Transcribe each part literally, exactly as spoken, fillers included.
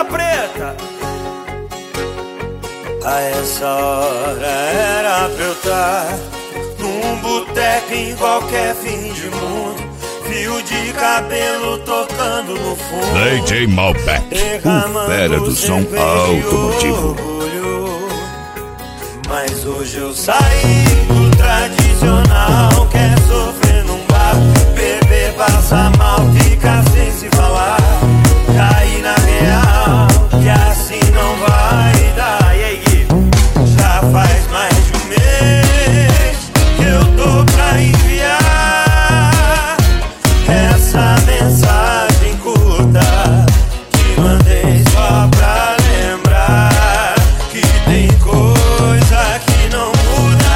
camisa preta. A essa hora era pra eu estar num boteco em qualquer fim de mundo, fio de cabelo tocando no fundo, D J Malbec, o fera do som automotivo. Mas hoje eu saí do tradicional, quer sofrer num bar, beber, passar mal, ficar sem se falar, cair na real, que assim não vai dar. E aí, Gui? Já faz mais de um mês que eu tô pra enviar essa mensagem curta, te mandei só pra lembrar que tem coisa que não muda.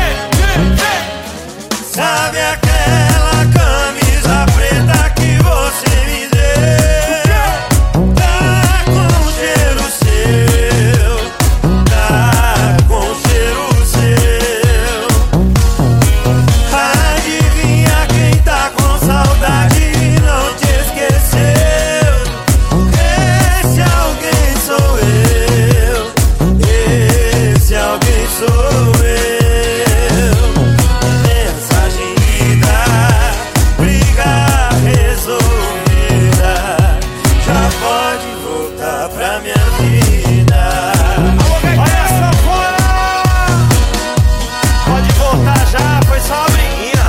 Sabe aquela camisa preta que você me deu? Tá com cheiro seu, tá com cheiro seu. Adivinha quem tá com saudade e não te esqueceu? Esse alguém sou eu, esse alguém sou eu. Mensagem lida, briga resolvida, já pode voltar pra minha vida. Olha essa fora! Pode voltar já, foi só uma briguinha.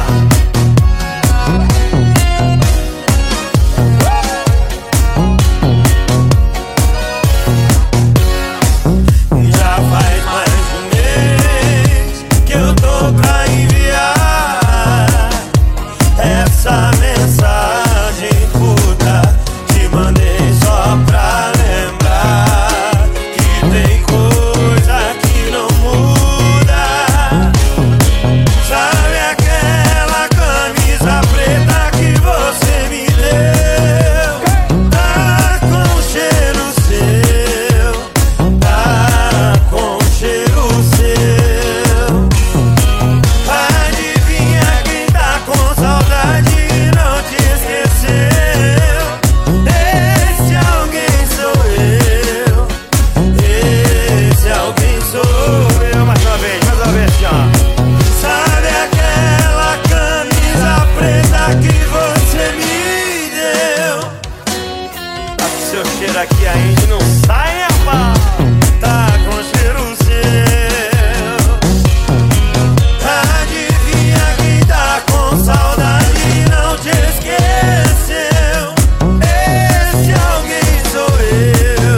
Já faz mais de um mês que eu tô pra enviar essa mensagem curta, te mandei só pra lembrar que tem coisa que não muda. Sabe aquela camisa preta que você me deu? Tá com cheiro seu, tá com cheiro seu. Adivinha quem tá com saudade e não te esqueceu? Esse alguém sou eu, esse alguém sou eu. Mais uma vez, mais uma vez, assim, ó. Sabe aquela camisa preta que você me deu? Tá com seu cheiro aqui ainda, não sai, rapaz. Tá com cheiro seu. Adivinha quem tá com saudade e não te esqueceu? Esse alguém sou eu,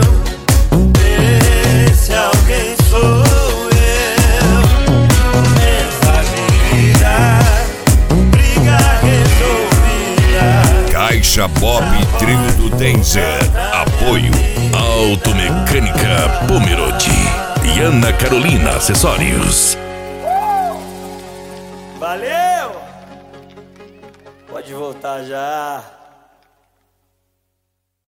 esse alguém sou eu. Mensagem lida, briga resolvida. Caixa Bob Trio do Denzer. Apoio Automecânica Pomerode e Ana Carolina Acessórios. Valeu! Pode voltar já.